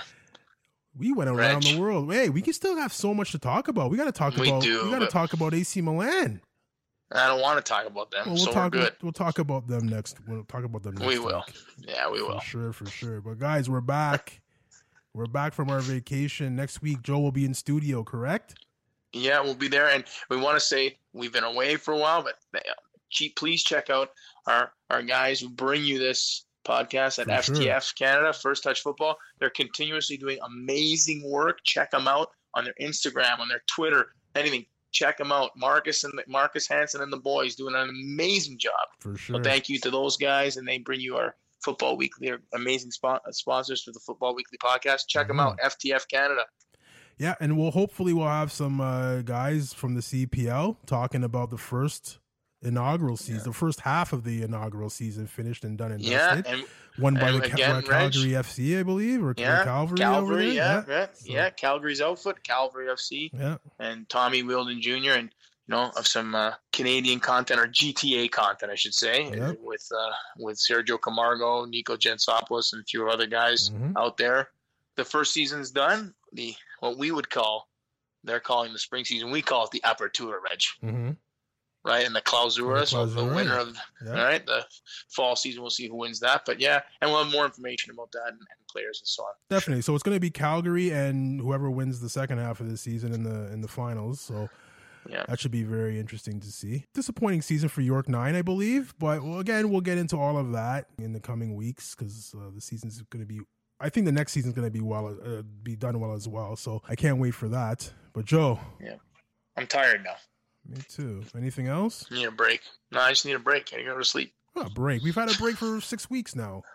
C: we went around the world. Hey, we can still have so much to talk about. We got to talk about AC Milan.
E: I don't want to talk about them. Well,
C: we'll talk about them next. We'll talk about them next week.
E: We will. Yeah, we will.
C: For sure. But guys, we're back. We're back from our vacation. Next week, Joe will be in studio, correct?
E: Yeah, we'll be there. And we want to say we've been away for a while, but please check out our guys who bring you this podcast at FTF Canada, First Touch Football. They're continuously doing amazing work. Check them out on their Instagram, on their Twitter, anything. Check them out. Marcus Hansen and the boys doing an amazing job.
C: For sure.
E: So thank you to those guys, and they bring you our Football Weekly, our amazing sponsors for the Football Weekly podcast. Check them out, FTF Canada.
C: Yeah, and we'll have some guys from the CPL talking about the first inaugural season, the first half of the inaugural season finished and done and dusted.
E: And
C: won by Calgary FC, I believe, or Calvary.
E: Calgary's outfit, Calgary FC, and Tommy Wilden Jr. and of some Canadian content or GTA content, I should say, with Sergio Camargo, Nico Gensopoulos, and a few other guys out there. The first season's done. What we would call, they're calling the spring season. We call it the Apertura, Reg. Right, and the Clausura, so the winner of the fall season, we'll see who wins that. But and we'll have more information about that and players and so on.
C: Definitely. So it's going to be Calgary and whoever wins the second half of the season in the finals. So that should be very interesting to see. Disappointing season for York 9, I believe. But again, we'll get into all of that in the coming weeks because the season's going to be. I think the next season's going to be done well as well. So I can't wait for that. But Joe,
E: I'm tired now.
C: Me too. Anything else?
E: You need a break. No, I just need a break. I gotta go to sleep.
C: A break. We've had a break for 6 weeks now.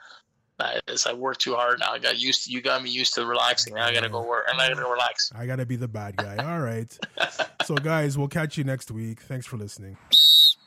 E: I worked too hard now. You got me used to relaxing. Now I gotta go work. I gotta go relax.
C: I gotta be the bad guy. All right. So guys, we'll catch you next week. Thanks for listening.